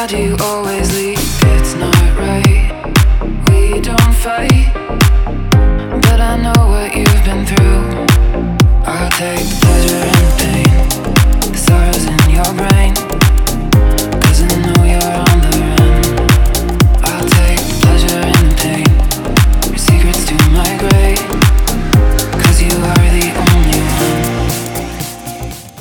Why do you always leave? It's not right. We don't fight, but I know what you've been through. I'll take pleasure and pain, the sorrows in your brain.